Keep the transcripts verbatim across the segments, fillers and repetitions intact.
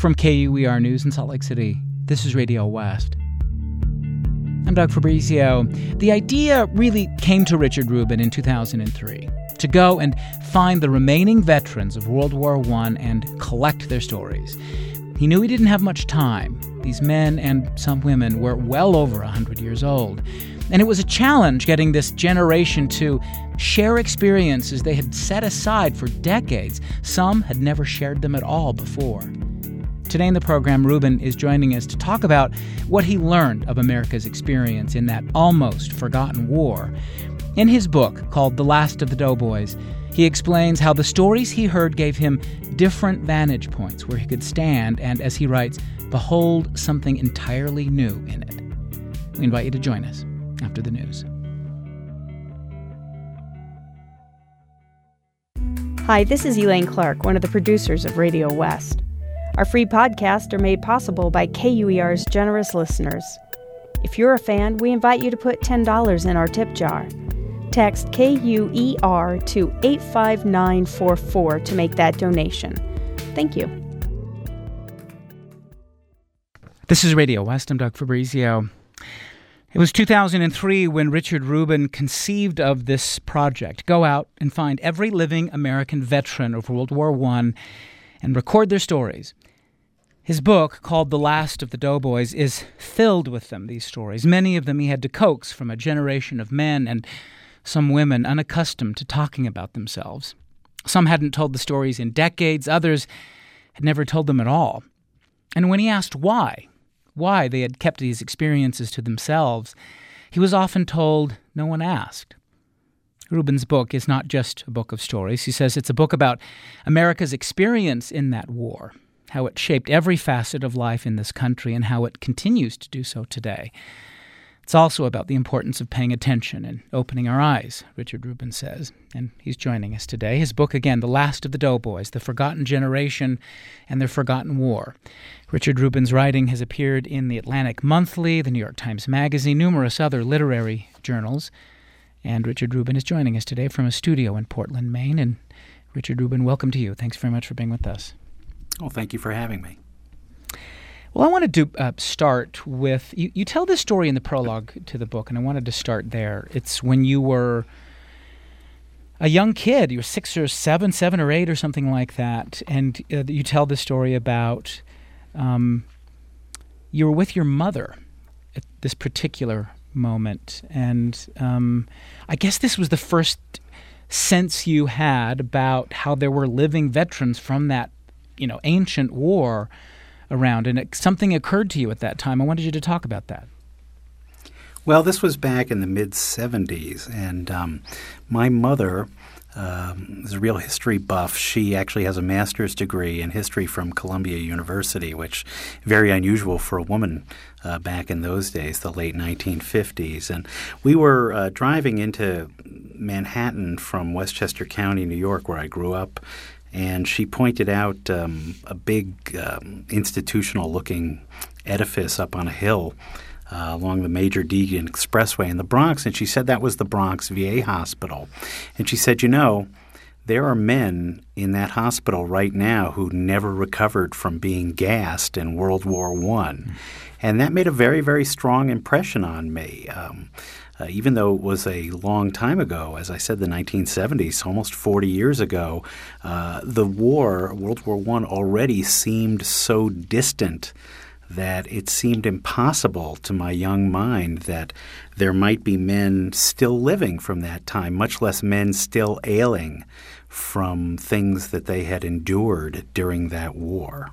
From K U E R News in Salt Lake City, this is Radio West. I'm Doug Fabrizio. The idea really came to Richard Rubin in two thousand three to go and find the remaining veterans of World War One and collect their stories. He knew he didn't have much time. These men and some women were well over one hundred years old. And it was a challenge getting this generation to share experiences they had set aside for decades. Some had never shared them at all before. Today in the program, Rubin is joining us to talk about what he learned of America's experience in that almost forgotten war. In his book, called The Last of the Doughboys, he explains how the stories he heard gave him different vantage points where he could stand and, as he writes, behold something entirely new in it. We invite you to join us after the news. Hi, this is Elaine Clark, one of the producers of Radio West. Our free podcasts are made possible by K U E R's generous listeners. If you're a fan, we invite you to put ten dollars in our tip jar. Text K U E R to eight five nine four four to make that donation. Thank you. This is Radio West. I'm Doug Fabrizio. It was two thousand three when Richard Rubin conceived of this project. Go out and find every living American veteran of World War One and record their stories. His book, called The Last of the Doughboys, is filled with them, these stories. Many of them he had to coax from a generation of men and some women unaccustomed to talking about themselves. Some hadn't told the stories in decades. Others had never told them at all. And when he asked why, why they had kept these experiences to themselves, he was often told no one asked. Rubin's book is not just a book of stories. He says it's a book about America's experience in that war, how it shaped every facet of life in this country and how it continues to do so today. It's also about the importance of paying attention and opening our eyes, Richard Rubin says, and he's joining us today. His book, again, The Last of the Doughboys, The Forgotten Generation and Their Forgotten War. Richard Rubin's writing has appeared in the Atlantic Monthly, the New York Times Magazine, numerous other literary journals, and Richard Rubin is joining us today from a studio in Portland, Maine. And Richard Rubin, welcome to you. Thanks very much for being with us. Well, thank you for having me. Well, I wanted to uh, start with, you, you tell this story in the prologue to the book, and I wanted to start there. It's when you were a young kid, you were six or seven, seven or eight or something like that, and uh, you tell the story about um, you were with your mother at this particular moment, and um, I guess this was the first sense you had about how there were living veterans from that, you know, ancient war around, and it, something occurred to you at that time. I wanted you to talk about that. Well, this was back in the mid-seventies, and um, my mother um, is a real history buff. She actually has a master's degree in history from Columbia University, which is very unusual for a woman uh, back in those days, the late nineteen fifties. And we were uh, driving into Manhattan from Westchester County, New York, where I grew up, and she pointed out um, a big um, institutional-looking edifice up on a hill uh, along the Major Deegan Expressway in the Bronx, and she said that was the Bronx V A hospital. And she said, you know, there are men in that hospital right now who never recovered from being gassed in World War One. Mm-hmm. And that made a very, very strong impression on me. Um, Uh, even though it was a long time ago, as I said, the nineteen seventies, almost forty years ago, uh, the war, World War One, already seemed so distant that it seemed impossible to my young mind that there might be men still living from that time, much less men still ailing from things that they had endured during that war.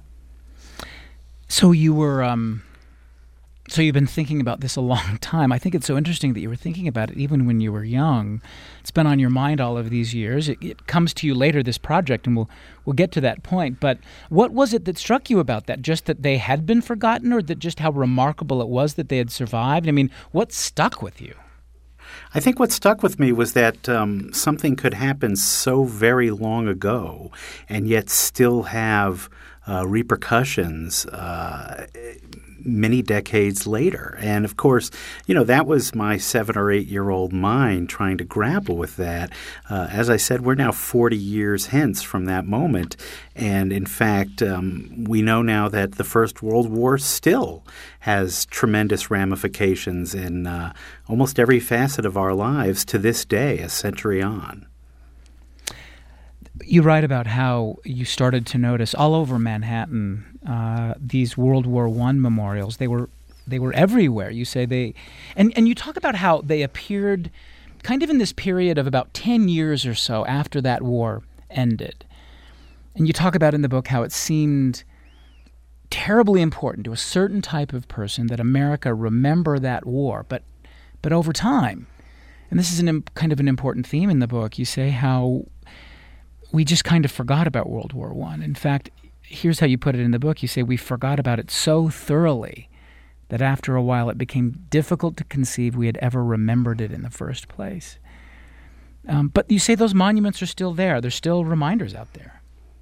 So you were... Um So you've been thinking about this a long time. I think it's so interesting that you were thinking about it even when you were young. It's been on your mind all of these years. It, it comes to you later, this project, and we'll we'll get to that point. But what was it that struck you about that? Just that they had been forgotten, or that just how remarkable it was that they had survived? I mean, what stuck with you? I think what stuck with me was that um, something could happen so very long ago and yet still have uh, repercussions uh many decades later. And of course, you know, that was my seven or eight year old mind trying to grapple with that. Uh, as I said, we're now forty years hence from that moment. And in fact, um, we know now that the First World War still has tremendous ramifications in uh, almost every facet of our lives to this day, a century on. You write about how you started to notice all over Manhattan uh, these World War One memorials. They were they were everywhere. You say they, and and you talk about how they appeared kind of in this period of about ten years or so after that war ended. And you talk about in the book how it seemed terribly important to a certain type of person that America remember that war, but but over time, and this is an kind of an important theme in the book. You say how we just kind of forgot about World War One. In fact, here's how you put it in the book. You say we forgot about it so thoroughly that after a while it became difficult to conceive we had ever remembered it in the first place. Um, but you say those monuments are still there. There's still reminders out there.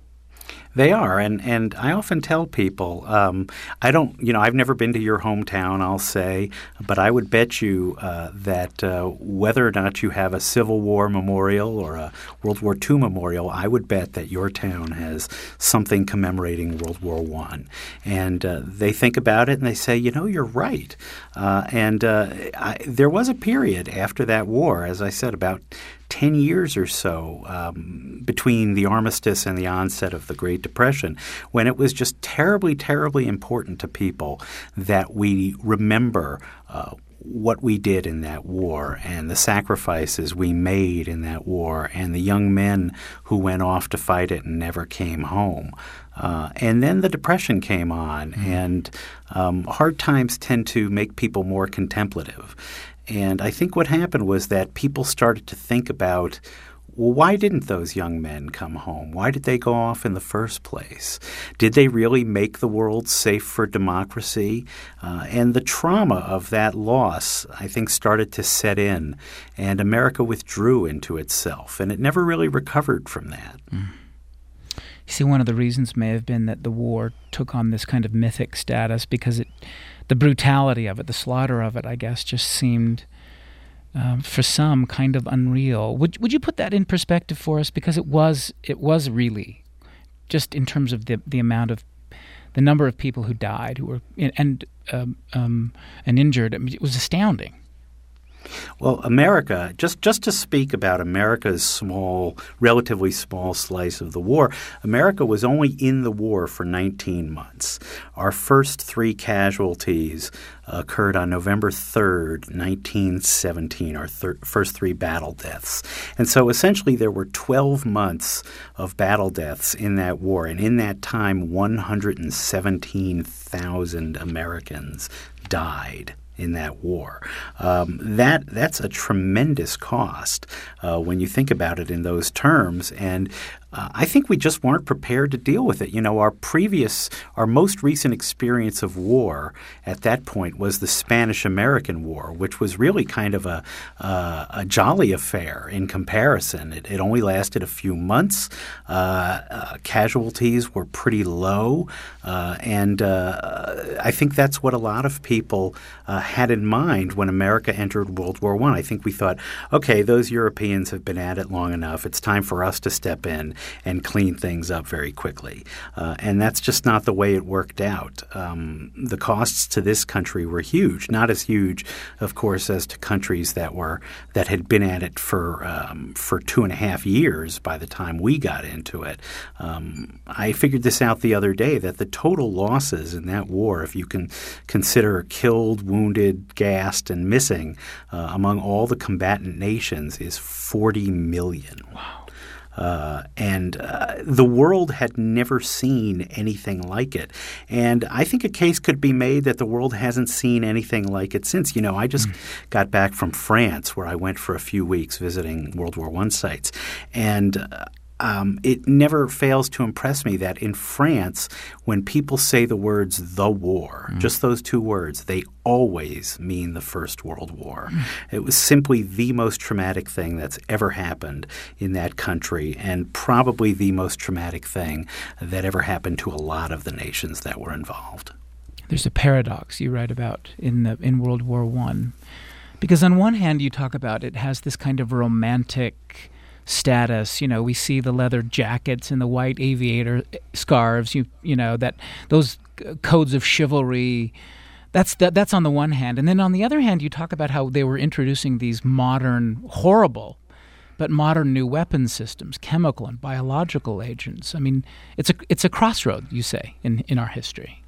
They are, and, and I often tell people, um, I don't, you know, I've never been to your hometown, I'll say, but I would bet you uh, that uh, whether or not you have a Civil War memorial or a World War Two memorial, I would bet that your town has something commemorating World War One. And uh, they think about it and they say, you know, you're right. Uh, and uh, I, there was a period after that war, as I said, about ten years or so um, between the armistice and the onset of the Great Depression, when it was just terribly, terribly important to people that we remember uh, what we did in that war and the sacrifices we made in that war and the young men who went off to fight it and never came home. Uh, and then the Depression came on, mm-hmm. and um, hard times tend to make people more contemplative. And I think what happened was that people started to think about, well, why didn't those young men come home? Why did they go off in the first place? Did they really make the world safe for democracy? Uh, and the trauma of that loss, I think, started to set in, and America withdrew into itself, and it never really recovered from that. Mm. You see, one of the reasons may have been that the war took on this kind of mythic status because it, the brutality of it, the slaughter of it, I guess, just seemed, um, for some, kind of unreal. Would would you put that in perspective for us? Because it was it was really, just in terms of the the amount of, the number of people who died, who were and um, um, and injured. I mean, it was astounding. Well, America, just, just to speak about America's small, relatively small slice of the war, America was only in the war for nineteen months. Our first three casualties occurred on November third, nineteen seventeen, our thir- first three battle deaths. And so essentially there were twelve months of battle deaths in that war. And in that time, one hundred seventeen thousand Americans died in that war. Um, that that's a tremendous cost uh, when you think about it in those terms. And uh, I think we just weren't prepared to deal with it. You know, our previous, our most recent experience of war at that point was the Spanish-American War, which was really kind of a uh, a jolly affair in comparison. It, it only lasted a few months. Uh, uh, casualties were pretty low, uh, and uh, I think that's what a lot of people uh, had in mind when America entered World War One. I. I think we thought, okay, those Europeans have been at it long enough. It's time for us to step in and clean things up very quickly. Uh, and that's just not the way it worked out. Um, the costs to this country were huge, not as huge, of course, as to countries that were that had been at it for um, for two and a half years by the time we got into it. Um, I figured this out the other day that the total losses in that war, if you can consider killed, wounded, gassed, and missing uh, among all the combatant nations, is forty million. Wow. Uh, and uh, the world had never seen anything like it. And I think a case could be made that the world hasn't seen anything like it since. You know, I just mm. got back from France, where I went for a few weeks visiting World War One sites. And uh, Um, it never fails to impress me that in France, when people say the words "the war," mm. just those two words, they always mean the First World War. Mm. It was simply the most traumatic thing that's ever happened in that country, and probably the most traumatic thing that ever happened to a lot of the nations that were involved. There's a paradox you write about in the in World War One, because on one hand you talk about it has this kind of romantic status. You know, we see the leather jackets and the white aviator scarves. You you know that those codes of chivalry. That's that, that's on the one hand, and then on the other hand, you talk about how they were introducing these modern, horrible, but modern new weapon systems, chemical and biological agents. I mean, it's a it's a crossroad, you say, in, in our history.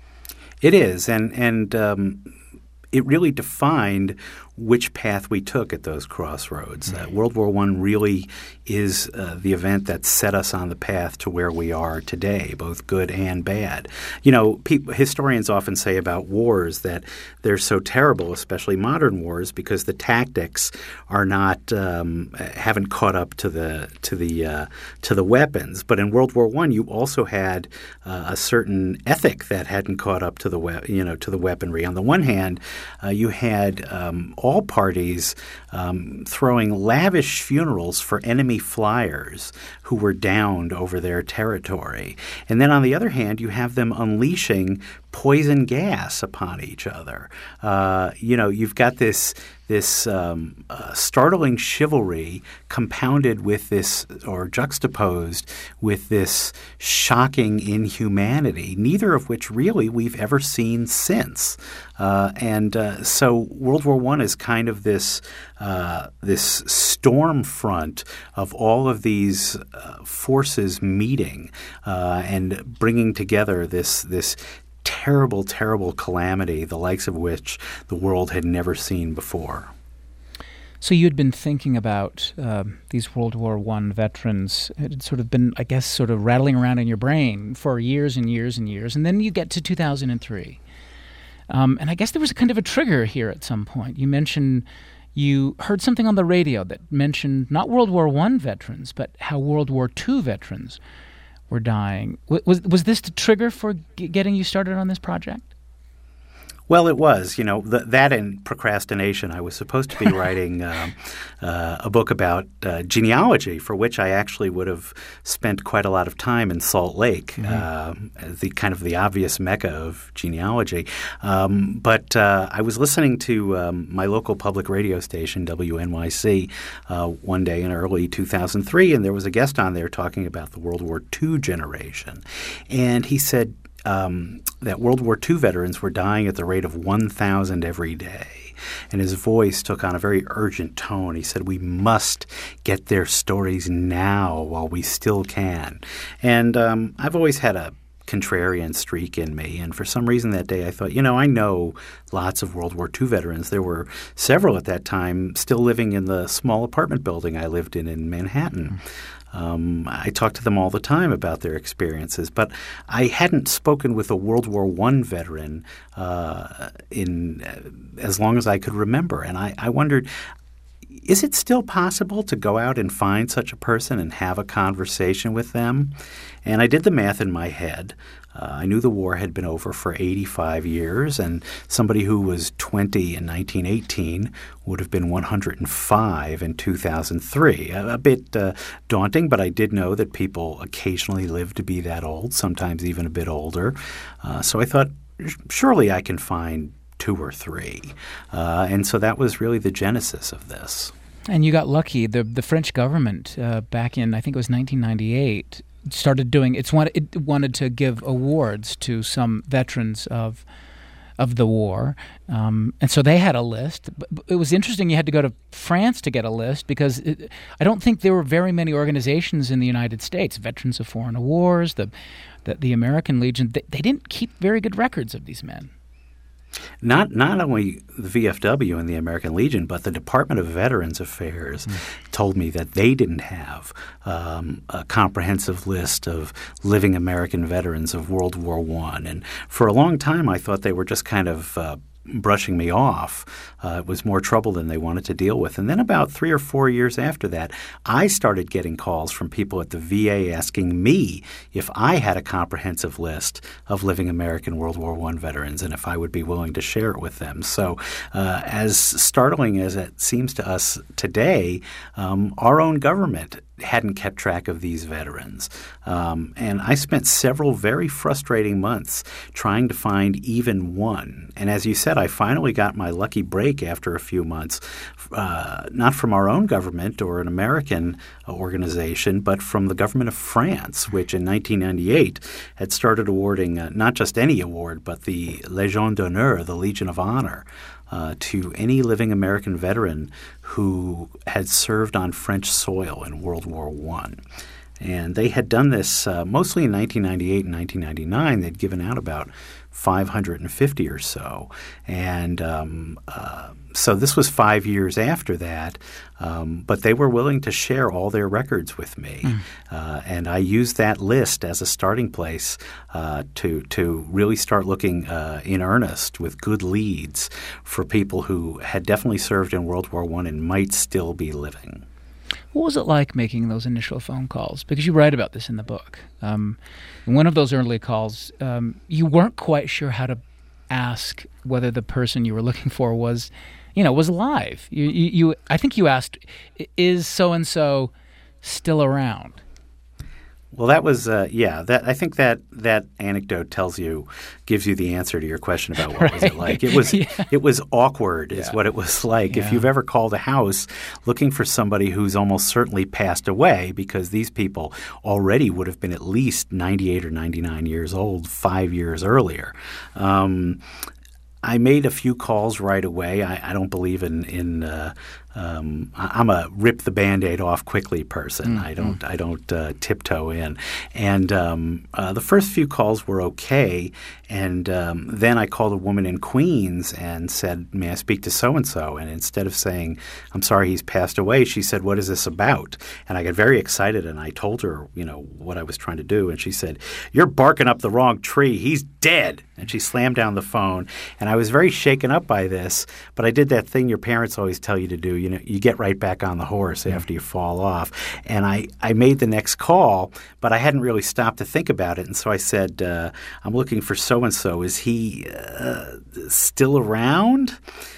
It is, and and um, it really defined which path we took at those crossroads. Uh, World War One really is uh, the event that set us on the path to where we are today, both good and bad. You know, pe- historians often say about wars that they're so terrible, especially modern wars, because the tactics are not um, haven't caught up to the to the uh, to the weapons. But in World War One, you also had uh, a certain ethic that hadn't caught up to the we- you know to the weaponry. On the one hand, uh, you had um, all all parties um, throwing lavish funerals for enemy flyers who were downed over their territory. And then on the other hand, you have them unleashing poison gas upon each other. Uh, you know, you've got this this um, uh, startling chivalry compounded with this, or juxtaposed with this shocking inhumanity, neither of which really we've ever seen since. Uh, and uh, so World War One is kind of this uh, this storm front of all of these uh, forces meeting uh, and bringing together this this terrible, terrible calamity, the likes of which the world had never seen before. So you had been thinking about uh, these World War One veterans. It had sort of been, I guess, sort of rattling around in your brain for years and years and years. And then you get to two thousand three. Um, and I guess there was a kind of a trigger here at some point. You mentioned you heard something on the radio that mentioned not World War One veterans, but how World War Two veterans were dying. Was was this the trigger for g- getting you started on this project? Well, it was. You know, th- that and procrastination. I was supposed to be writing uh, uh, a book about uh, genealogy, for which I actually would have spent quite a lot of time in Salt Lake, mm-hmm. uh, the kind of the obvious mecca of genealogy. Um, but uh, I was listening to um, my local public radio station, W N Y C, uh, one day in early two thousand three, and there was a guest on there talking about the World War Two generation. And he said, Um, that World War Two veterans were dying at the rate of one thousand every day. And his voice took on a very urgent tone. He said, we must get their stories now while we still can. And um, I've always had a contrarian streak in me. And for some reason that day I thought, you know, I know lots of World War Two veterans. There were several at that time still living in the small apartment building I lived in in Manhattan. Mm-hmm. Um, I talked to them all the time about their experiences, but I hadn't spoken with a World War One veteran uh, in uh, as long as I could remember. And I, I wondered, is it still possible to go out and find such a person and have a conversation with them? And I did the math in my head. Uh, I knew the war had been over for eighty-five years, and somebody who was twenty in nineteen eighteen would have been one hundred five in two thousand three. A, a bit uh, daunting, but I did know that people occasionally live to be that old, sometimes even a bit older. Uh, so I thought, surely I can find two or three. Uh, and so that was really the genesis of this. And you got lucky. The the French government uh, back in, I think it was nineteen ninety-eight, started doing it's wanted it wanted to give awards to some veterans of of the war, um, and so they had a list. But it was interesting. You had to go to France to get a list because it, I don't think there were very many organizations in the United States, Veterans of Foreign Wars, the the, the American Legion. They, they didn't keep very good records of these men. Not not only the V F W and the American Legion, but the Department of Veterans Affairs mm. told me that they didn't have um, a comprehensive list of living American veterans of World War One. And for a long time, I thought they were just kind of uh, brushing me off. Uh, it was more trouble than they wanted to deal with. And then about three or four years after that, I started getting calls from people at the V A asking me if I had a comprehensive list of living American World War One veterans and if I would be willing to share it with them. So uh, as startling as it seems to us today, um, our own government hadn't kept track of these veterans. Um, and I spent several very frustrating months trying to find even one. And as you said, I finally got my lucky break after a few months, uh, not from our own government or an American organization, but from the government of France, which in nineteen ninety-eight had started awarding uh, not just any award, but the Légion d'honneur, the Legion of Honor, Uh, to any living American veteran who had served on French soil in World War One. And they had done this uh, mostly in nineteen ninety-eight and nineteen ninety-nine. They'd given out about five hundred fifty or so. And um, uh, so this was five years after that, um, but they were willing to share all their records with me. Mm. Uh, and I used that list as a starting place uh, to to really start looking uh, in earnest with good leads for people who had definitely served in World War One and might still be living. What was it like making those initial phone calls? Because you write about this in the book. Um, in one of those early calls, um, you weren't quite sure how to ask whether the person you were looking for was, you know, was alive. You, you, you I think you asked, "Is so and so still around?" Well, that was uh, yeah. That I think that that anecdote tells you, gives you the answer to your question about what right. was it like. It was yeah. it was awkward, is yeah. what it was like. Yeah. If you've ever called a house looking for somebody who's almost certainly passed away, because these people already would have been at least ninety-eight or ninety-nine years old five years earlier. Um, I made a few calls right away. I, I don't believe in in. Uh, um, I'm a rip the Band-Aid off quickly person. Mm-hmm. I don't. I don't uh, tiptoe in. And um, uh, the first few calls were okay. And um, then I called a woman in Queens and said, "May I speak to so and so?" And instead of saying, "I'm sorry, he's passed away," she said, "What is this about?" And I got very excited, and I told her, you know, what I was trying to do. And she said, "You're barking up the wrong tree. He's dead." And she slammed down the phone. And I was very shaken up by this, but I did that thing your parents always tell you to do. You know, you get right back on the horse after you fall off. And I, I made the next call, but I hadn't really stopped to think about it. And so I said, uh, "I'm looking for so-and-so. Is he uh, still around?"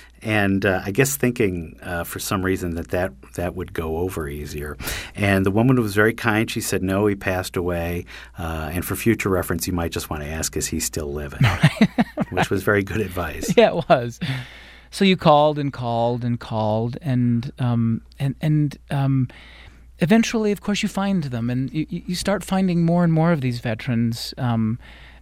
And uh, I guess thinking uh, for some reason that, that that would go over easier. And the woman was very kind. She said, "No, he passed away. Uh, and for future reference, you might just want to ask, is he still living?" Right. Which was very good advice. Yeah, it was. So you called and called and called, and um, and and um, eventually, of course, you find them, and you, you start finding more and more of these veterans. Um,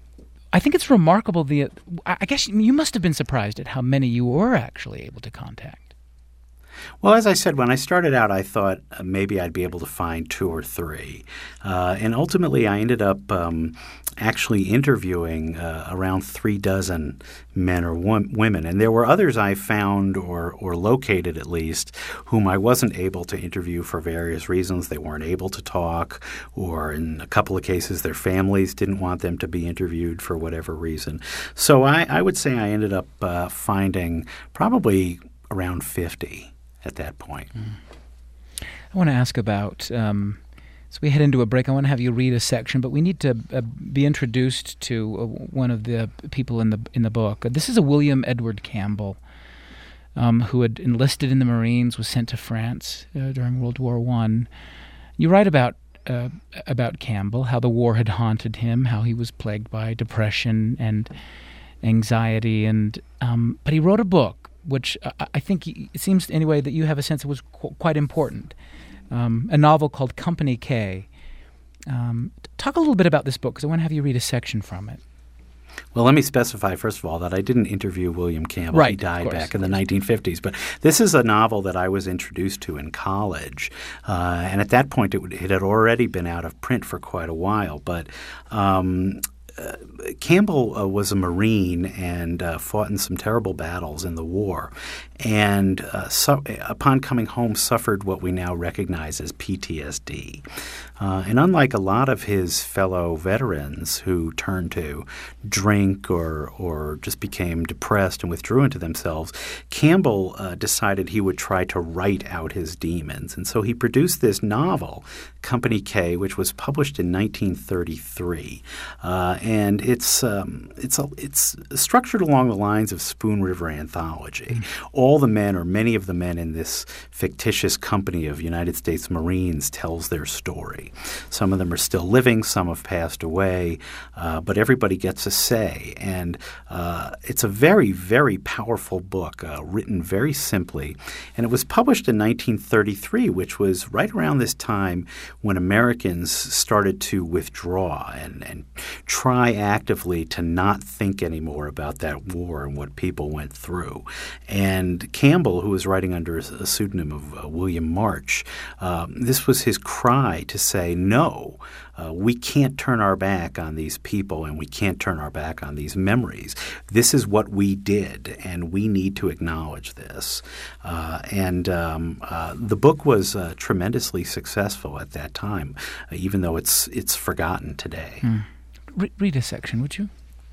I think it's remarkable. The I guess you must have been surprised at how many you were actually able to contact. Well, as I said, when I started out, I thought uh, maybe I'd be able to find two or three. Uh, and ultimately, I ended up um, actually interviewing uh, around three dozen men or wo- women. And there were others I found or, or located at least whom I wasn't able to interview for various reasons. They weren't able to talk, or in a couple of cases, their families didn't want them to be interviewed for whatever reason. So I, I would say I ended up uh, finding probably around fifty. At that point. Mm. I want to ask about, um, as we head into a break, I want to have you read a section, but we need to uh, be introduced to uh, one of the people in the in the book. Uh, this is a William Edward Campbell, um, who had enlisted in the Marines, was sent to France uh, during World War One. You write about uh, about Campbell, how the war had haunted him, how he was plagued by depression and anxiety, and um, but he wrote a book, which I think it seems anyway that you have a sense it was qu- quite important, um, a novel called Company K. Um, talk a little bit about this book, because I want to have you read a section from it. Well, let me specify, first of all, that I didn't interview William Campbell. Right, he died course, back in the nineteen fifties. But this is a novel that I was introduced to in college. Uh, and at that point, it, it had already been out of print for quite a while. But um, Uh, Campbell uh, was a Marine and uh, fought in some terrible battles in the war, and uh, so, upon coming home suffered what we now recognize as P T S D. Uh, and unlike a lot of his fellow veterans who turned to drink or or just became depressed and withdrew into themselves, Campbell uh, decided he would try to write out his demons. And so he produced this novel, Company K, which was published in nineteen thirty-three. Uh, and it's um, it's a, it's structured along the lines of Spoon River Anthology. Mm-hmm. All the men, or many of the men in this fictitious company of United States Marines, tells their story. Some of them are still living, some have passed away, uh, but everybody gets a say. And uh, it's a very, very powerful book, uh, written very simply. And it was published in nineteen thirty-three, which was right around this time when Americans started to withdraw and, and try actively to not think anymore about that war and what people went through. And Campbell, who was writing under a, a pseudonym of uh, William March, um, this was his cry to say, no, uh, we can't turn our back on these people and we can't turn our back on these memories. This is what we did, and we need to acknowledge this. Uh, and um, uh, the book was uh, tremendously successful at that time, uh, even though it's it's forgotten today. Mm. Re- read a section, would you?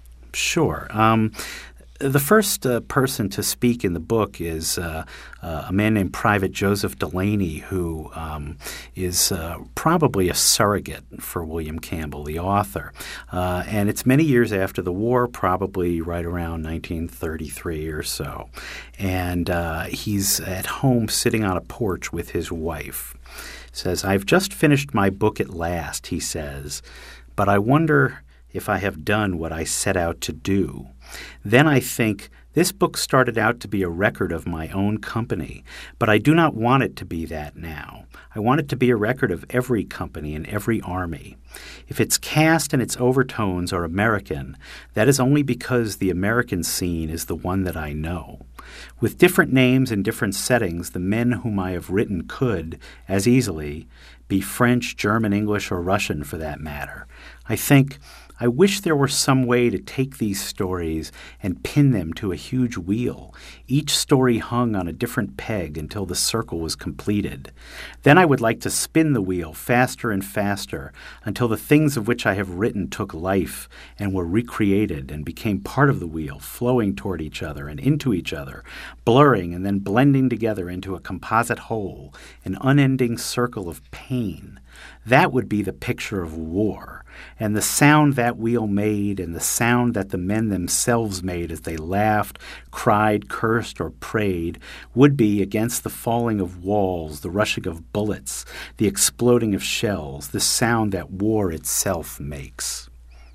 Sure. Um, the first uh, person to speak in the book is uh, uh, a man named Private Joseph Delaney, who um, is uh, probably a surrogate for William Campbell, the author. Uh, and it's many years after the war, probably right around nineteen thirty-three or so. And uh, he's at home sitting on a porch with his wife. Says, "I've just finished my book at last," he says, "but I wonder if I have done what I set out to do. Then I think, this book started out to be a record of my own company, but I do not want it to be that now. I want it to be a record of every company and every army. If its cast and its overtones are American, that is only because the American scene is the one that I know. With different names and different settings, the men whom I have written could, as easily, be French, German, English, or Russian for that matter. I think, I wish there were some way to take these stories and pin them to a huge wheel, each story hung on a different peg until the circle was completed. Then I would like to spin the wheel faster and faster until the things of which I have written took life and were recreated and became part of the wheel, flowing toward each other and into each other, blurring and then blending together into a composite whole, an unending circle of pain. That would be the picture of war, and the sound that wheel made and the sound that the men themselves made as they laughed, cried, cursed, or prayed would be against the falling of walls, the rushing of bullets, the exploding of shells, the sound that war itself makes."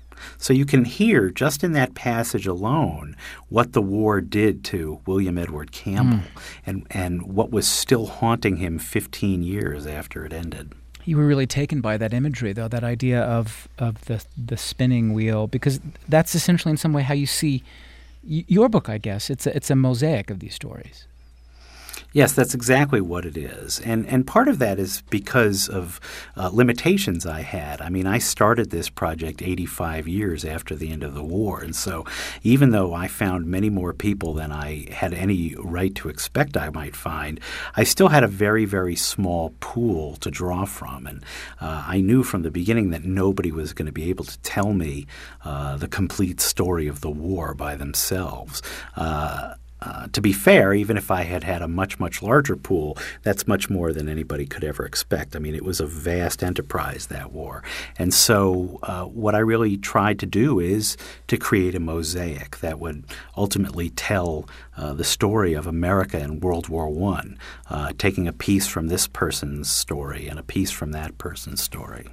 So you can hear just in that passage alone what the war did to William Edward Campbell mm. and, and what was still haunting him fifteen years after it ended. You were really taken by that imagery, though, that idea of of the the spinning wheel, because that's essentially in some way how you see y- your book, I guess. It's a, it's a mosaic of these stories. Yes, that's exactly what it is. And and part of that is because of uh, limitations I had. I mean, I started this project eighty-five years after the end of the war. And so even though I found many more people than I had any right to expect I might find, I still had a very, very small pool to draw from. And uh, I knew from the beginning that nobody was going to be able to tell me uh, the complete story of the war by themselves. Uh Uh, to be fair, even if I had had a much, much larger pool, that's much more than anybody could ever expect. I mean, it was a vast enterprise, that war. And so uh, what I really tried to do is to create a mosaic that would ultimately tell uh, the story of America in World War One, uh, taking a piece from this person's story and a piece from that person's story.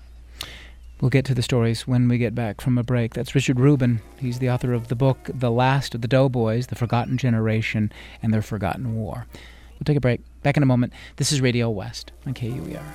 We'll get to the stories when we get back from a break. That's Richard Rubin. He's the author of the book, The Last of the Doughboys, The Forgotten Generation and Their Forgotten War. We'll take a break. Back in a moment. This is Radio West on K U E R.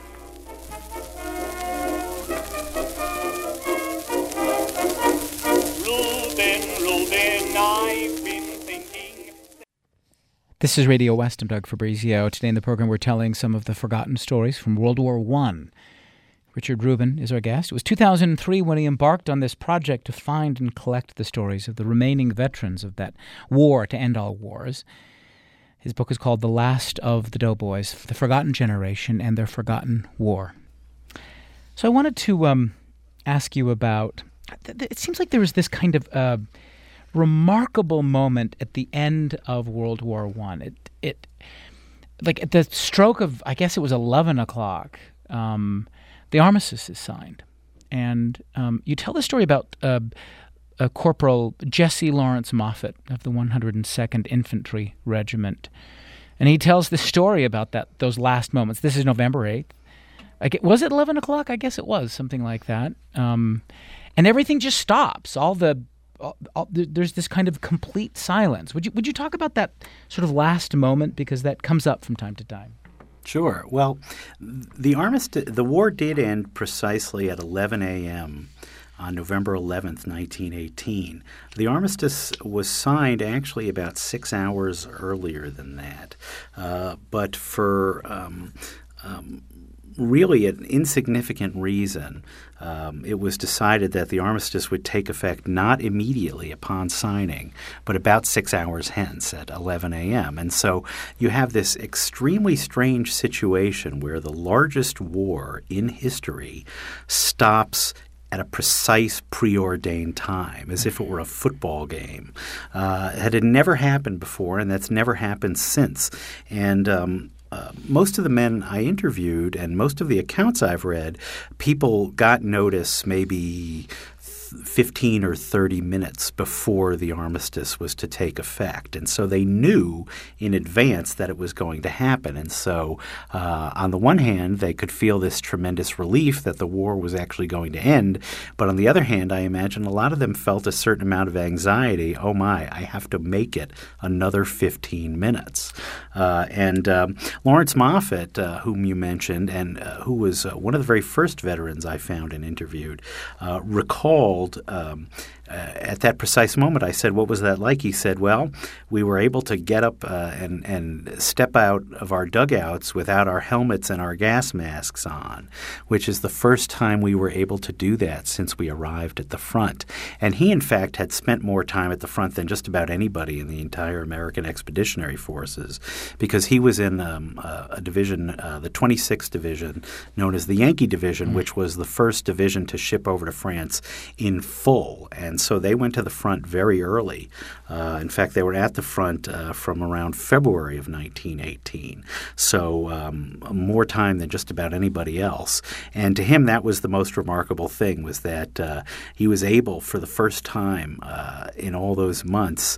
Reuben, Reuben, I've been thinking. This is Radio West. I'm Doug Fabrizio. Today in the program, we're telling some of the forgotten stories from World War One. Richard Rubin is our guest. It was two thousand three when he embarked on this project to find and collect the stories of the remaining veterans of that war to end all wars. His book is called The Last of the Doughboys, The Forgotten Generation and Their Forgotten War. So I wanted to um, ask you about, it seems like there was this kind of uh, remarkable moment at the end of World War One. It, it, like at the stroke of, I guess it was eleven o'clock, um, the armistice is signed. And um, you tell the story about uh, uh, Corporal Jesse Lawrence Moffett of the one hundred second Infantry Regiment. And he tells the story about that those last moments. This is November eighth. I get, was it eleven o'clock? I guess it was, something like that. Um, and everything just stops. All the all, all, there's this kind of complete silence. Would you would you talk about that sort of last moment, because that comes up from time to time? Sure. Well, the armistice, the war did end precisely at eleven a.m. on November eleventh, nineteen eighteen. The armistice was signed actually about six hours earlier than that, uh, but for um, um, really an insignificant reason, um, it was decided that the armistice would take effect not immediately upon signing, but about six hours hence at eleven a.m. And so you have this extremely strange situation where the largest war in history stops at a precise preordained time, as if it were a football game. Uh, it had never happened before, and that's never happened since. And um, uh, most of the men I interviewed and most of the accounts I've read, people got notice maybe fifteen or thirty minutes before the armistice was to take effect. And so they knew in advance that it was going to happen. And so uh, on the one hand, they could feel this tremendous relief that the war was actually going to end. But on the other hand, I imagine a lot of them felt a certain amount of anxiety. Oh, my, I have to make it another fifteen minutes. Uh, and um, Lawrence Moffett, uh, whom you mentioned, and uh, who was uh, one of the very first veterans I found and interviewed, uh, recalled Um, uh, at that precise moment, I said, "What was that like?" He said, "Well, we were able to get up uh, and, and step out of our dugouts without our helmets and our gas masks on, which is the first time we were able to do that since we arrived at the front." And he, in fact, had spent more time at the front than just about anybody in the entire American Expeditionary Forces, because he was in um, a, a division, uh, the twenty-sixth Division, known as the Yankee Division, mm-hmm. which was the first division to ship over to France in full. And so they went to the front very early. Uh, in fact, they were at the front uh, from around February of nineteen eighteen. So um, more time than just about anybody else. And to him, that was the most remarkable thing, was that uh, he was able for the first time uh, in all those months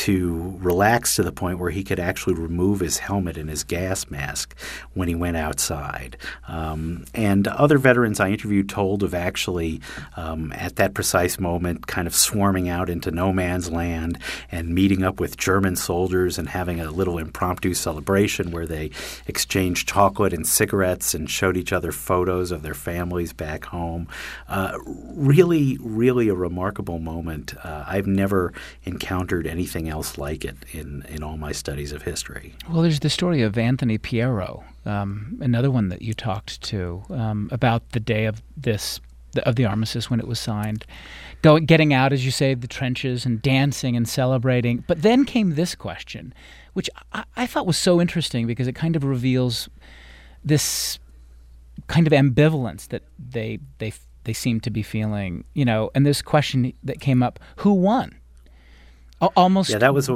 to relax to the point where he could actually remove his helmet and his gas mask when he went outside. Um, and other veterans I interviewed told of actually um, at that precise moment kind of swarming out into no man's land and meeting up with German soldiers and having a little impromptu celebration where they exchanged chocolate and cigarettes and showed each other photos of their families back home. Uh, really, really a remarkable moment. Uh, I've never encountered anything else like it in, in all my studies of history. Well, there's the story of Anthony Piero, um, another one that you talked to um, about the day of this of the armistice when it was signed, going, getting out, as you say, the trenches and dancing and celebrating. But then came this question, which I, I thought was so interesting because it kind of reveals this kind of ambivalence that they they they seem to be feeling, you know. And this question that came up: who won? Al- almost. Yeah, that was. A-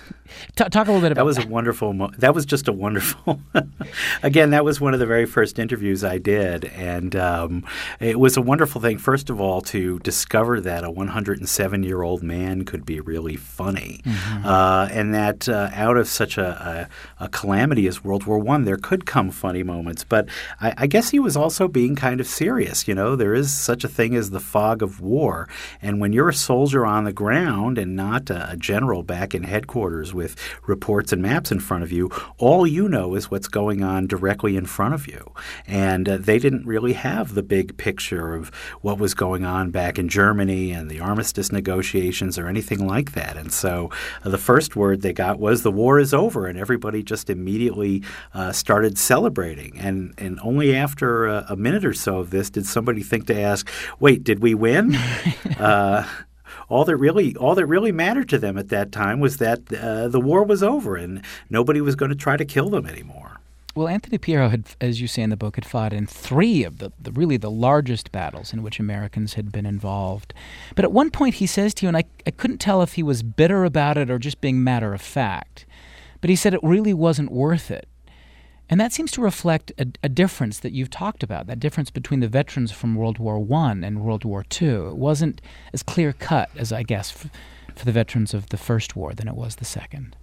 T- talk a little bit about that. Was that. a wonderful mo- that was just a wonderful – again, that was one of the very first interviews I did. And um, it was a wonderful thing, first of all, to discover that a one hundred seven-year-old man could be really funny. Mm-hmm. Uh, and that uh, out of such a, a, a calamity as World War One, there could come funny moments. But I, I guess he was also being kind of serious. You know, there is such a thing as the fog of war. And when you're a soldier on the ground and not a, a general back in headquarters with reports and maps in front of you, all you know is what's going on directly in front of you. And uh, they didn't really have the big picture of what was going on back in Germany and the armistice negotiations or anything like that. And so uh, the first word they got was the war is over, and everybody just immediately uh, started celebrating. And, and only after a, a minute or so of this did somebody think to ask, wait, did we win? uh, All that really, all that really mattered to them at that time was that uh, the war was over and nobody was going to try to kill them anymore. Well, Anthony Piero had, as you say in the book, had fought in three of the, the really the largest battles in which Americans had been involved. But at one point he says to you, and I, I couldn't tell if he was bitter about it or just being matter of fact, but he said it really wasn't worth it. And that seems to reflect a, a difference that you've talked about, that difference between the veterans from World War One and World War Two. It wasn't as clear-cut as, I guess, f- for the veterans of the First War than it was the Second.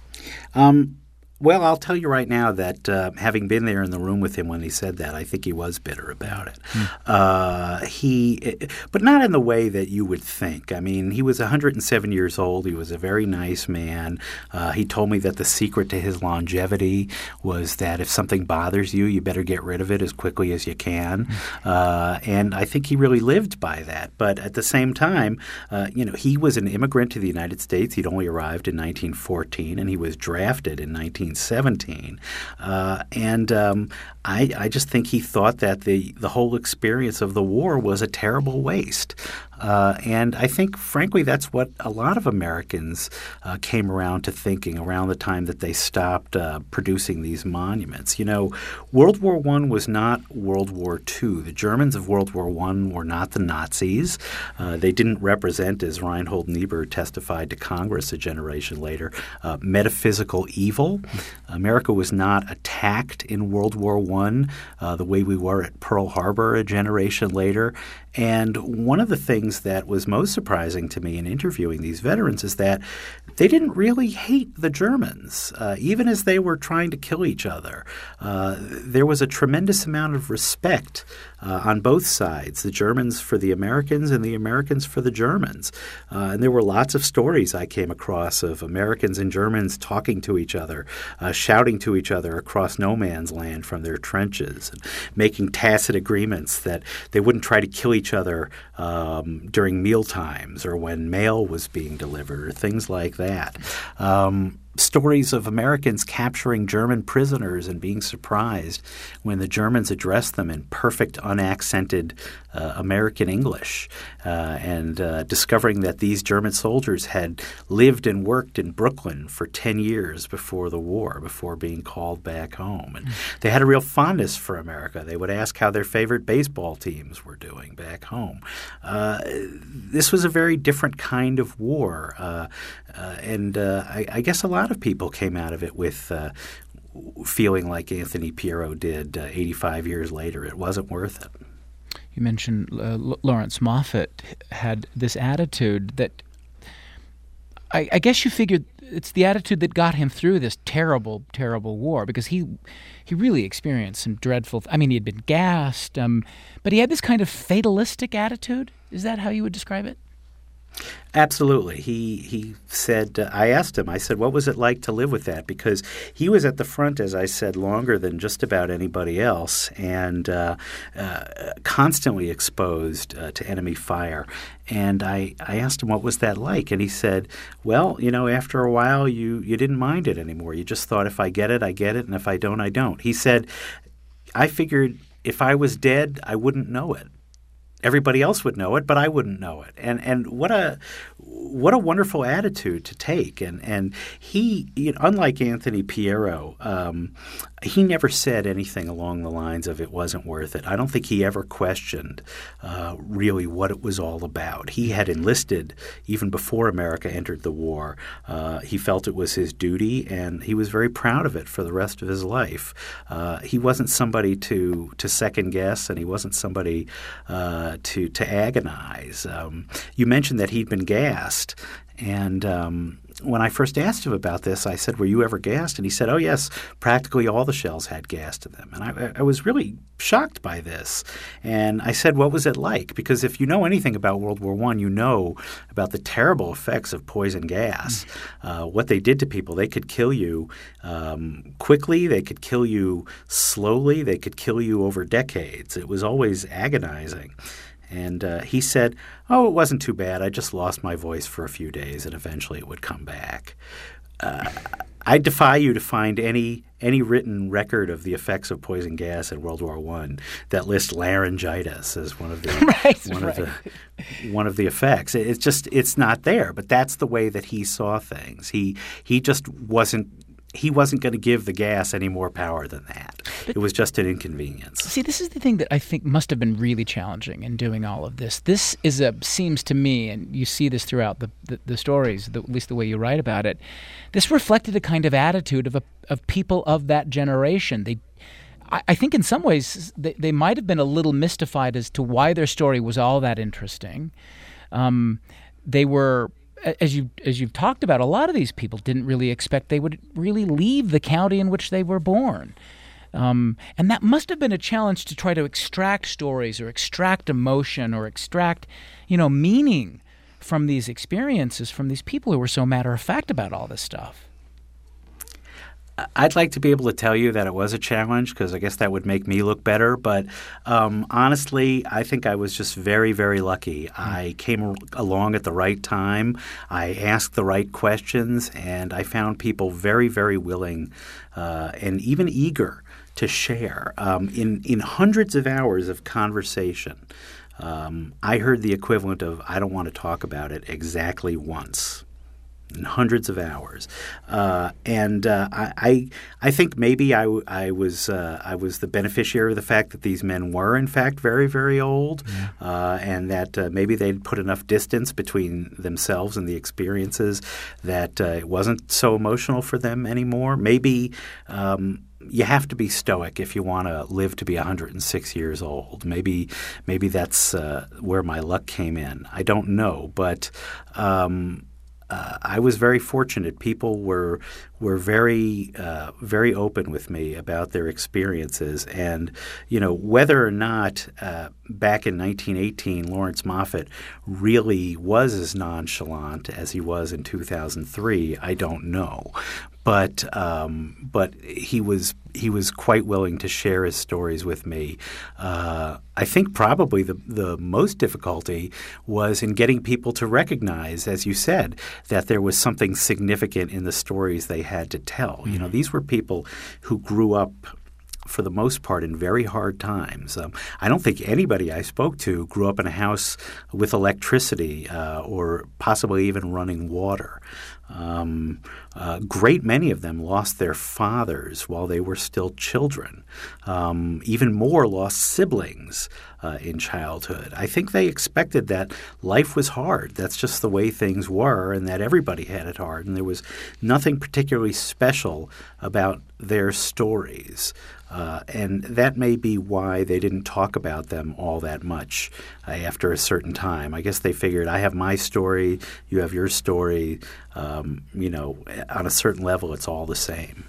Um, well, I'll tell you right now that uh, having been there in the room with him when he said that, I think he was bitter about it. Mm. Uh, he, but not in the way that you would think. I mean, he was one hundred seven years old. He was a very nice man. Uh, he told me that the secret to his longevity was that if something bothers you, you better get rid of it as quickly as you can. Mm. Uh, and I think he really lived by that. But at the same time, uh, you know, he was an immigrant to the United States. He'd only arrived in nineteen fourteen, and he was drafted in nineteen seventeen. Uh, and um, I, I just think he thought that the, the whole experience of the war was a terrible waste. Uh, and I think, frankly, that's what a lot of Americans uh, came around to thinking around the time that they stopped uh, producing these monuments. You know, World War One was not World War Two. The Germans of World War One were not the Nazis. Uh, they didn't represent, as Reinhold Niebuhr testified to Congress a generation later, uh, metaphysical evil. America was not attacked in World War One uh, the way we were at Pearl Harbor a generation later. And one of the things that was most surprising to me in interviewing these veterans is that they didn't really hate the Germans, uh, even as they were trying to kill each other. Uh, there was a tremendous amount of respect uh, on both sides, the Germans for the Americans and the Americans for the Germans. Uh, and there were lots of stories I came across of Americans and Germans talking to each other, uh, shouting to each other across no man's land from their trenches, and making tacit agreements that they wouldn't try to kill each other um, during meal times or when mail was being delivered or things like that. Um, stories of Americans capturing German prisoners and being surprised when the Germans addressed them in perfect, unaccented uh, American English, uh, and uh, discovering that these German soldiers had lived and worked in Brooklyn for ten years before the war, before being called back home. And mm. they had a real fondness for America. They would ask how their favorite baseball teams were doing back home. Uh, this was a very different kind of war, uh, uh, and uh, I, I guess a lot of people came out of it with uh, feeling like Anthony Pirro did uh, eighty-five years later. It wasn't worth it. You mentioned uh, L- Lawrence Moffett had this attitude that I, I guess you figured it's the attitude that got him through this terrible, terrible war, because he he really experienced some dreadful – I mean, he had been gassed, um, but he had this kind of fatalistic attitude. Is that how you would describe it? Absolutely. He he said, uh, I asked him, I said, what was it like to live with that? Because he was at the front, as I said, longer than just about anybody else, and uh, uh, constantly exposed uh, to enemy fire. And I, I asked him, what was that like? And he said, well, you know, after a while, you, you didn't mind it anymore. You just thought, if I get it, I get it, and if I don't, I don't. He said, I figured if I was dead, I wouldn't know it. Everybody else would know it, but I wouldn't know it. And and what a what a wonderful attitude to take. And and he, you know, unlike Anthony Pirro, um, he never said anything along the lines of it wasn't worth it. I don't think he ever questioned uh, really what it was all about. He had enlisted even before America entered the war. Uh, he felt it was his duty, and he was very proud of it for the rest of his life. Uh, he wasn't somebody to to second guess, and he wasn't somebody uh, to to agonize. Um, you mentioned that he'd been gassed, and um, when I first asked him about this, I said, were you ever gassed? And he said, oh, yes, practically all the shells had gas in them. And I, I was really shocked by this. And I said, what was it like? Because if you know anything about World War One, you know about the terrible effects of poison gas, uh, what they did to people. They could kill you um, quickly. They could kill you slowly. They could kill you over decades. It was always agonizing. And uh, he said, oh, it wasn't too bad. I just lost my voice for a few days, and eventually it would come back. Uh, I defy you to find any any written record of the effects of poison gas in World War One that lists laryngitis as one of the right, one right. of the one of the effects. It's just it's not there. But that's the way that he saw things. He he just wasn't he wasn't going to give the gas any more power than that. But it was just an inconvenience. See, this is the thing that I think must have been really challenging in doing all of this. This is a seems to me, and you see this throughout the the, the stories, the, at least the way you write about it. This reflected a kind of attitude of a, of people of that generation. They, I, I think, in some ways, they, they might have been a little mystified as to why their story was all that interesting. Um, they were. As you as you've talked about, a lot of these people didn't really expect they would really leave the county in which they were born, um, and that must have been a challenge to try to extract stories or extract emotion or extract, you know, meaning from these experiences from these people who were so matter of fact about all this stuff. I'd like to be able to tell you that it was a challenge because I guess that would make me look better. But um, honestly, I think I was just very, very lucky. Mm. I came along at the right time. I asked the right questions, and I found people very, very willing uh, and even eager to share. Um, in, in hundreds of hours of conversation, um, I heard the equivalent of I don't want to talk about it exactly once. In hundreds of hours, uh, and uh, I, I I think maybe I, I was uh, I was the beneficiary of the fact that these men were in fact very, very old, yeah. uh, and that uh, maybe they'd put enough distance between themselves and the experiences that uh, it wasn't so emotional for them anymore. Maybe. Um, You have to be stoic if you want to live to be one hundred six years old. Maybe, maybe that's uh, where my luck came in. I don't know, but. Um, Uh, I was very fortunate. People were were very uh, very open with me about their experiences, and you know whether or not uh, back in nineteen eighteen Lawrence Moffett really was as nonchalant as he was in two thousand three, I don't know, but um, but he was he was quite willing to share his stories with me. Uh, I think probably the the most difficulty was in getting people to recognize, as you said, that there was something significant in the stories they had to tell. Mm-hmm. You know, these were people who grew up for the most part in very hard times. Um, I don't think anybody I spoke to grew up in a house with electricity uh, or possibly even running water. Um, a great many of them lost their fathers while they were still children. Um, even more lost siblings uh, in childhood. I think they expected that life was hard. That's just the way things were, and that everybody had it hard. And there was nothing particularly special about their stories. Uh, and that may be why they didn't talk about them all that much uh, after a certain time. I guess they figured, I have my story, you have your story. Um, you know, on a certain level, it's all the same.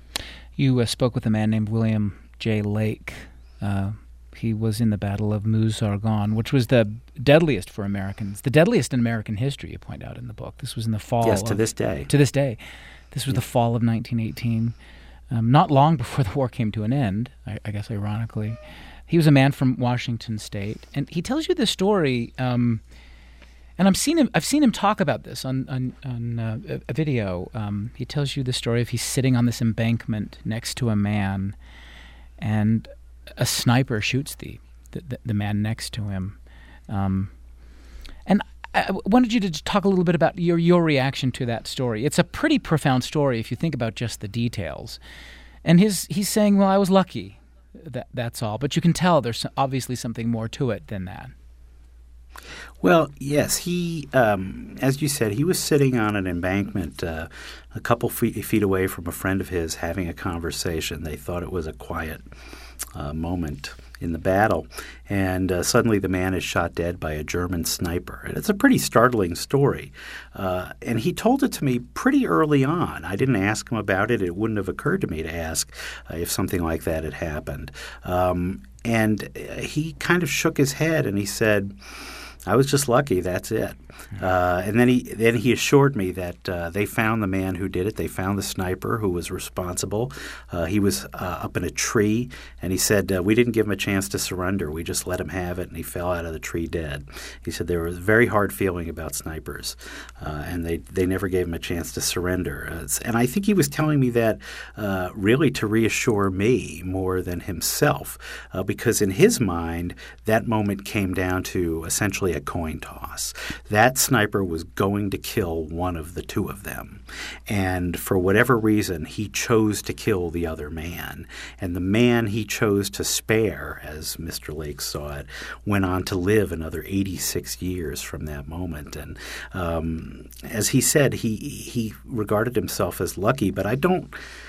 You uh, spoke with a man named William J. Lake. Uh, he was in the Battle of Meuse-Argonne, which was the deadliest for Americans, the deadliest in American history, you point out in the book. This was in the fall. Yes, to of, this day. To this day. This was yeah. the fall of nineteen eighteen. Um, not long before the war came to an end, I, I guess ironically. He was a man from Washington State, and he tells you this story, um, and I've seen him. I've seen him talk about this on on, on uh, a, a video. Um, he tells you the story of he's sitting on this embankment next to a man, and a sniper shoots the the, the man next to him, um, and. I wanted you to talk a little bit about your your reaction to that story. It's a pretty profound story if you think about just the details. And his he's saying, well, I was lucky, that that's all. But you can tell there's obviously something more to it than that. Well, yes. He, um, as you said, he was sitting on an embankment uh, a couple feet, feet away from a friend of his having a conversation. They thought it was a quiet uh, moment in the battle, and uh, suddenly the man is shot dead by a German sniper. And it's a pretty startling story. Uh, and he told it to me pretty early on. I didn't ask him about it. It wouldn't have occurred to me to ask uh, if something like that had happened. Um, and he kind of shook his head and he said, I was just lucky, that's it. Uh, and then he then he assured me that uh, they found the man who did it. They found the sniper who was responsible. Uh, he was uh, up in a tree, and he said, uh, we didn't give him a chance to surrender. We just let him have it, and he fell out of the tree dead. He said there was a very hard feeling about snipers, uh, and they, they never gave him a chance to surrender. Uh, and I think he was telling me that uh, really to reassure me more than himself, uh, because in his mind, that moment came down to essentially a coin toss. That sniper was going to kill one of the two of them. And for whatever reason, he chose to kill the other man. And the man he chose to spare, as Mister Lake saw it, went on to live another eighty-six years from that moment. And um, as he said, he he regarded himself as lucky, but I don't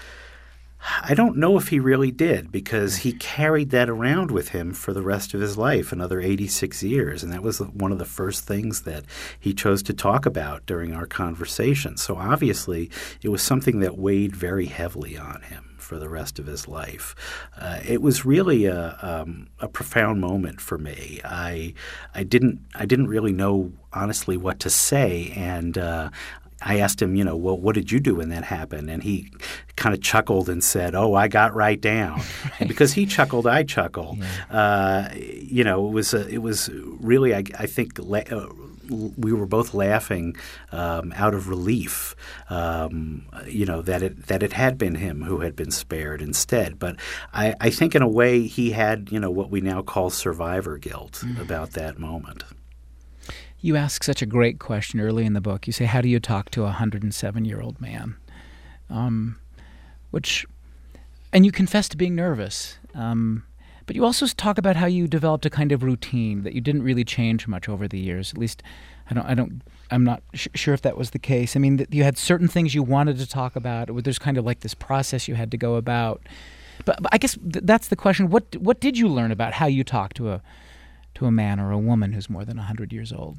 I don't know if he really did, because he carried that around with him for the rest of his life, another eighty-six years. And that was one of the first things that he chose to talk about during our conversation. So obviously it was something that weighed very heavily on him for the rest of his life. Uh, it was really a, um, a profound moment for me. I I didn't I didn't really know honestly what to say, and uh, I asked him, you know, well, what did you do when that happened? And he kind of chuckled and said, oh, I got right down. Right. And because he chuckled, I chuckled. Yeah. Uh, you know, it was a, it was really, I, I think, la- uh, we were both laughing um, out of relief, um, you know, that it that it had been him who had been spared instead. But I, I think in a way he had, you know, what we now call survivor guilt mm. about that moment. You ask such a great question early in the book. You say, how do you talk to a one hundred seven-year-old man? Um, which, and you confess to being nervous. Um, but you also talk about how you developed a kind of routine that you didn't really change much over the years. At least, I don't, I don't, I'm not sh- sure if that was the case. I mean, th- you had certain things you wanted to talk about. There's kind of like this process you had to go about. But, but I guess th- that's the question. What what did you learn about how you talk to a to a man or a woman who's more than one hundred years old?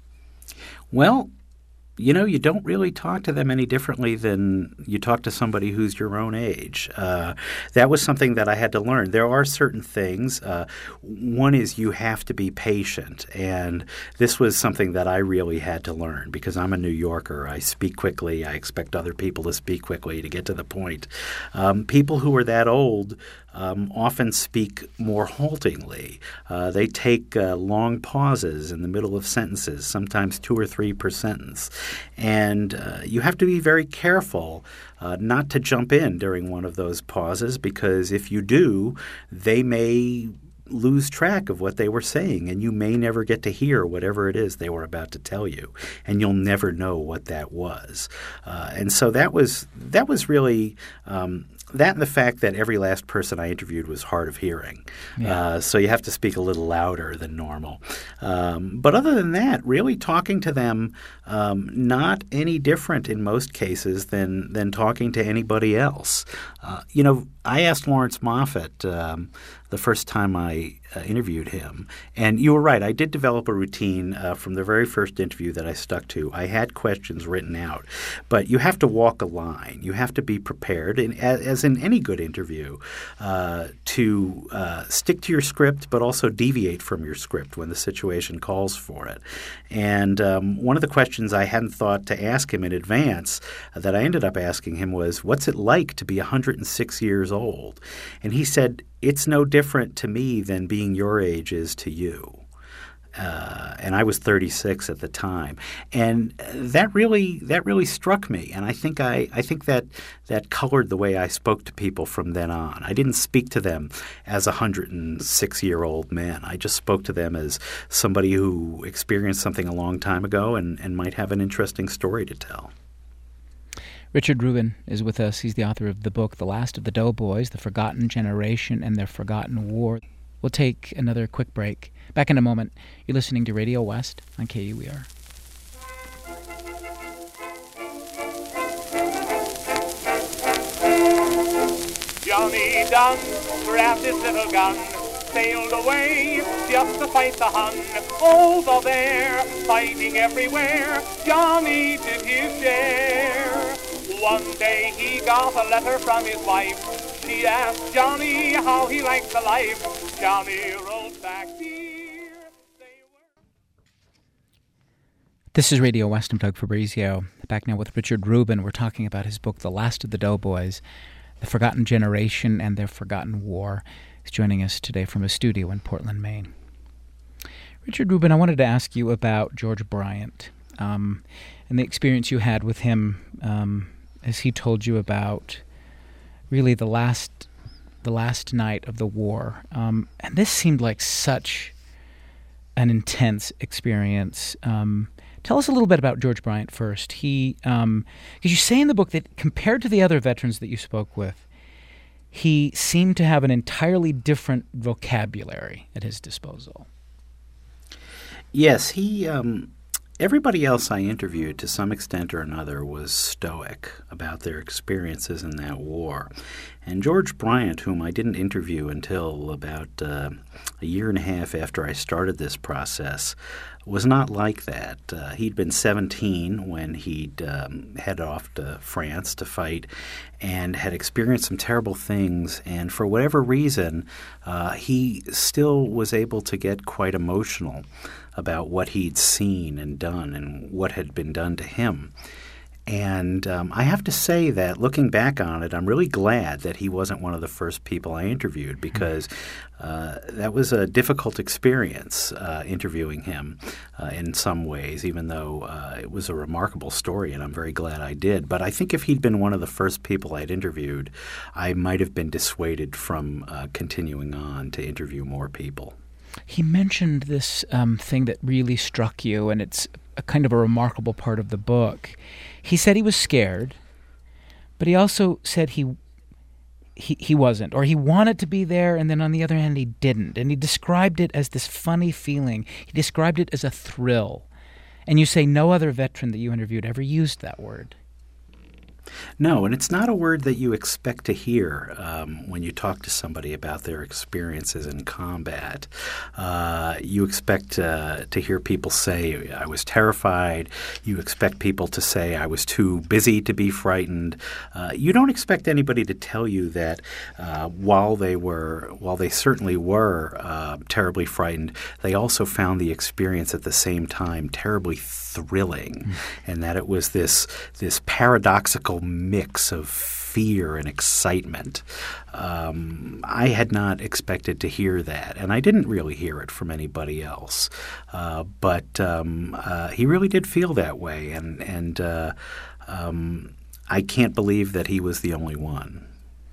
Well, you know, you don't really talk to them any differently than you talk to somebody who's your own age. Uh, that was something that I had to learn. There are certain things. Uh, one is you have to be patient, and this was something that I really had to learn because I'm a New Yorker. I speak quickly. I expect other people to speak quickly to get to the point. Um, people who are that old Um, often speak more haltingly. Uh, they take uh, long pauses in the middle of sentences, sometimes two or three per sentence. And uh, you have to be very careful uh, not to jump in during one of those pauses, because if you do, they may lose track of what they were saying, and you may never get to hear whatever it is they were about to tell you, and you'll never know what that was. Uh, and so that was that was really um, that, and the fact that every last person I interviewed was hard of hearing. Yeah. Uh, so you have to speak a little louder than normal. Um, but other than that, really talking to them, um, not any different in most cases than than talking to anybody else. Uh, you know, I asked Lawrence Moffat um, the first time I uh, interviewed him, and you were right. I did develop a routine uh, from the very first interview that I stuck to. I had questions written out, but you have to walk a line. You have to be prepared, and as, as in any good interview, uh, to uh, stick to your script, but also deviate from your script when the situation calls for it. And um, one of the questions I hadn't thought to ask him in advance uh, that I ended up asking him was, what's it like to be one hundred six years old? And he said, it's no different to me than being your age is to you. Uh, and I was thirty-six at the time, and that really that really struck me. And I think I, I think that that colored the way I spoke to people from then on. I didn't speak to them as a hundred and six year old man. I just spoke to them as somebody who experienced something a long time ago and, and might have an interesting story to tell. Richard Rubin is with us. He's the author of the book The Last of the Doughboys, The Forgotten Generation and Their Forgotten War. We'll take another quick break. Back in a moment. You're listening to Radio West on K U E R. Johnny Dunn grabbed his little gun, sailed away just to fight the Hun. Oh, though they're fighting everywhere, Johnny did his share. One day he got a letter from his wife. She asked Johnny how he liked the life. Johnny wrote back, dear, they were... This is Radio West. I'm Doug Fabrizio. Back now with Richard Rubin. We're talking about his book, The Last of the Doughboys, The Forgotten Generation and Their Forgotten War. He's joining us today from a studio in Portland, Maine. Richard Rubin, I wanted to ask you about George Bryant um, and the experience you had with him um, as he told you about really the last the last night of the war. Um, and this seemed like such an intense experience. Um, tell us a little bit about George Bryant first. He, um, because you say in the book that compared to the other veterans that you spoke with, he seemed to have an entirely different vocabulary at his disposal. Yes, he. Um, everybody else I interviewed, to some extent or another, was stoic about their experiences in that war. And George Bryant, whom I didn't interview until about uh, a year and a half after I started this process, was not like that. Uh, he'd been seventeen when he'd um, headed off to France to fight and had experienced some terrible things. And for whatever reason, uh, he still was able to get quite emotional about what he'd seen and done and what had been done to him. And um, I have to say that looking back on it, I'm really glad that he wasn't one of the first people I interviewed, because uh, that was a difficult experience uh, interviewing him uh, in some ways, even though uh, it was a remarkable story, and I'm very glad I did. But I think if he'd been one of the first people I'd interviewed, I might have been dissuaded from uh, continuing on to interview more people. He mentioned this um, thing that really struck you, and it's a kind of a remarkable part of the book. He said he was scared, but he also said he he he wasn't, or he wanted to be there, and then on the other hand, he didn't. And he described it as this funny feeling. He described it as a thrill. And you say no other veteran that you interviewed ever used that word. No, and it's not a word that you expect to hear um, when you talk to somebody about their experiences in combat. Uh, you expect uh, to hear people say, I was terrified. You expect people to say, I was too busy to be frightened. Uh, you don't expect anybody to tell you that uh, while they were, while they certainly were uh, terribly frightened, they also found the experience at the same time terribly thrilling, mm. and that it was this this paradoxical mix of fear and excitement. Um, I had not expected to hear that, and I didn't really hear it from anybody else. Uh, but um, uh, he really did feel that way, and and uh, um, I can't believe that he was the only one.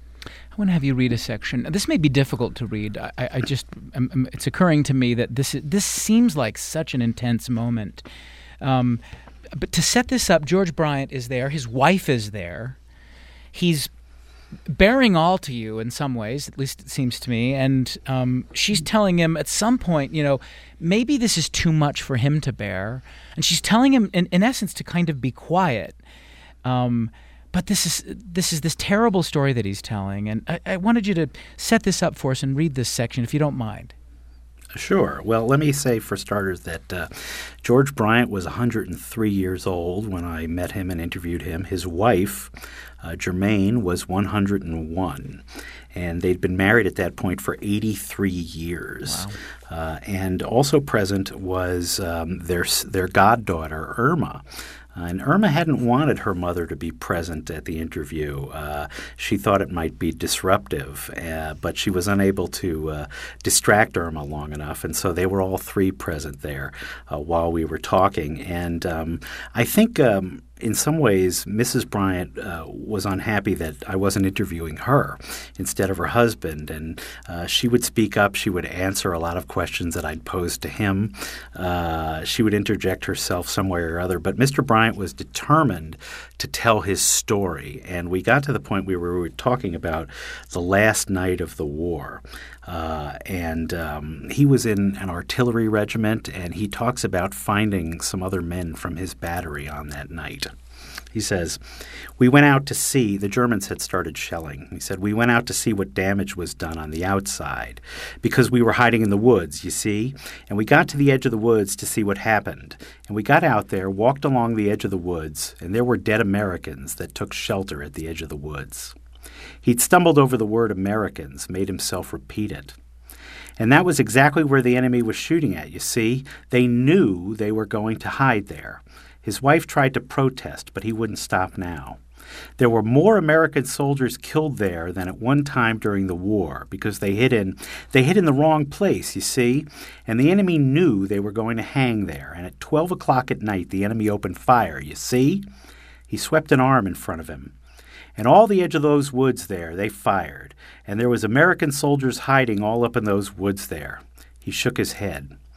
I want to have you read a section. This may be difficult to read. I, I just um, it's occurring to me that this this seems like such an intense moment. Um, but to set this up, George Bryant is there. His wife is there. He's bearing all to you in some ways, at least it seems to me. And um, she's telling him at some point, you know, maybe this is too much for him to bear. And she's telling him, in, in essence, to kind of be quiet. Um, but this is this is this terrible story that he's telling. And I, I wanted you to set this up for us and read this section, if you don't mind. Sure. Well, let me say for starters that uh, George Bryant was one hundred three years old when I met him and interviewed him. His wife, uh, Germaine, was one hundred one, and they'd been married at that point for eighty-three years. Wow. Uh, and also present was um, their their goddaughter, Irma. Uh, and Irma hadn't wanted her mother to be present at the interview. Uh, she thought it might be disruptive, uh, but she was unable to uh, distract Irma long enough, and so they were all three present there uh, while we were talking. And um, I think um, in some ways Missus Bryant uh, was unhappy that I wasn't interviewing her instead of her husband, and uh, she would speak up. She would answer a lot of questions that I'd posed to him. Uh, she would interject herself some way or other, but Mister Bryant was determined to tell his story, and we got to the point where we were talking about the last night of the war. Uh, and um, he was in an artillery regiment, and he talks about finding some other men from his battery on that night. He says, we went out to see, the Germans had started shelling. He said, we went out to see what damage was done on the outside because we were hiding in the woods, you see. And we got to the edge of the woods to see what happened. And we got out there, walked along the edge of the woods, and there were dead Americans that took shelter at the edge of the woods. He'd stumbled over the word Americans, made himself repeat it. And that was exactly where the enemy was shooting at, you see. They knew they were going to hide there. His wife tried to protest, but he wouldn't stop now. There were more American soldiers killed there than at one time during the war because they hid in they hid in the wrong place, you see, and the enemy knew they were going to hang there. And at twelve o'clock at night, the enemy opened fire, you see. He swept an arm in front of him. And all the edge of those woods there, they fired, and there was American soldiers hiding all up in those woods there. He shook his head.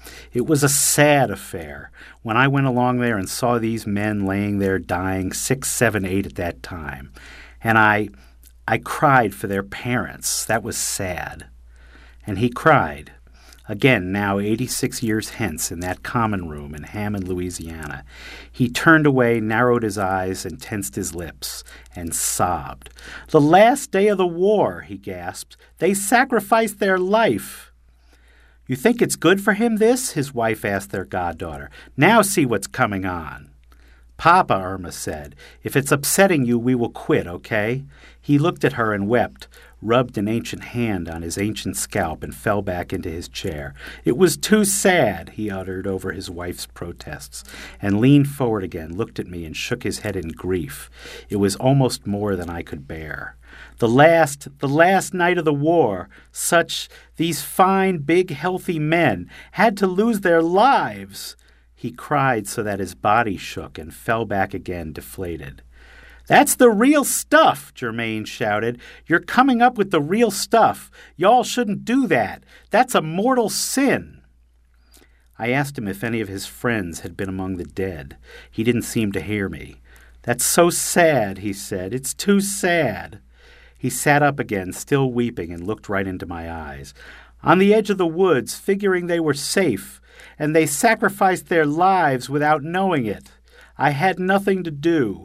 It was a sad affair. When I went along there and saw these men laying there dying, six, seven, eight at that time, and I, I cried for their parents. That was sad. And he cried. Again, now eighty-six years hence, in that common room in Hammond, Louisiana, he turned away, narrowed his eyes, and tensed his lips, and sobbed. "The last day of the war," he gasped. "They sacrificed their life." "You think it's good for him, this?" his wife asked their goddaughter. "Now see what's coming on." "Papa," Irma said, "if it's upsetting you, we will quit, okay?" He looked at her and wept, rubbed an ancient hand on his ancient scalp, and fell back into his chair. "It was too sad," he uttered over his wife's protests, and leaned forward again, looked at me, and shook his head in grief. It was almost more than I could bear. The last, the last night of the war, such, these fine, big, healthy men had to lose their lives. He cried so that his body shook and fell back again, deflated. "That's the real stuff," Germaine shouted. "You're coming up with the real stuff. Y'all shouldn't do that. That's a mortal sin." I asked him if any of his friends had been among the dead. He didn't seem to hear me. "That's so sad," he said. "It's too sad." He sat up again, still weeping, and looked right into my eyes. "On the edge of the woods, figuring they were safe, and they sacrificed their lives without knowing it. I had nothing to do."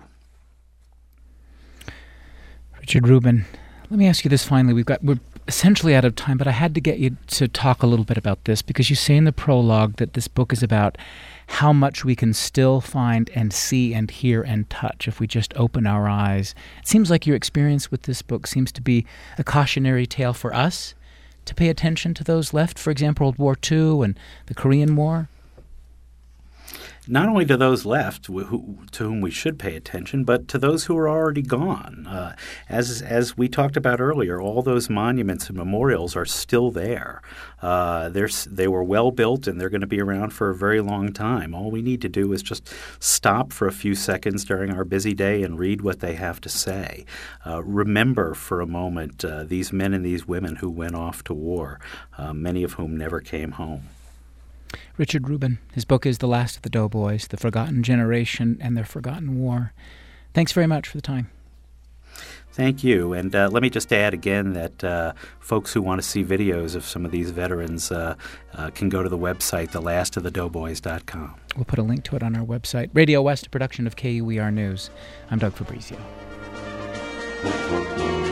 Richard Rubin, let me ask you this finally. We've got, we're essentially out of time, but I had to get you to talk a little bit about this because you say in the prologue that this book is about how much we can still find and see and hear and touch if we just open our eyes. It seems like your experience with this book seems to be a cautionary tale for us to pay attention to those left, for example, World War Two and the Korean War. Not only to those left who, to whom we should pay attention, but to those who are already gone. Uh, as as we talked about earlier, all those monuments and memorials are still there. Uh, they were well built, and they're going to be around for a very long time. All we need to do is just stop for a few seconds during our busy day and read what they have to say. Uh, remember for a moment uh, these men and these women who went off to war, uh, many of whom never came home. Richard Rubin. His book is The Last of the Doughboys, The Forgotten Generation and Their Forgotten War. Thanks very much for the time. Thank you. And uh, let me just add again that uh, folks who want to see videos of some of these veterans uh, uh, can go to the website, the last of the doughboys dot com. We'll put a link to it on our website. Radio West, a production of K U E R News. I'm Doug Fabrizio.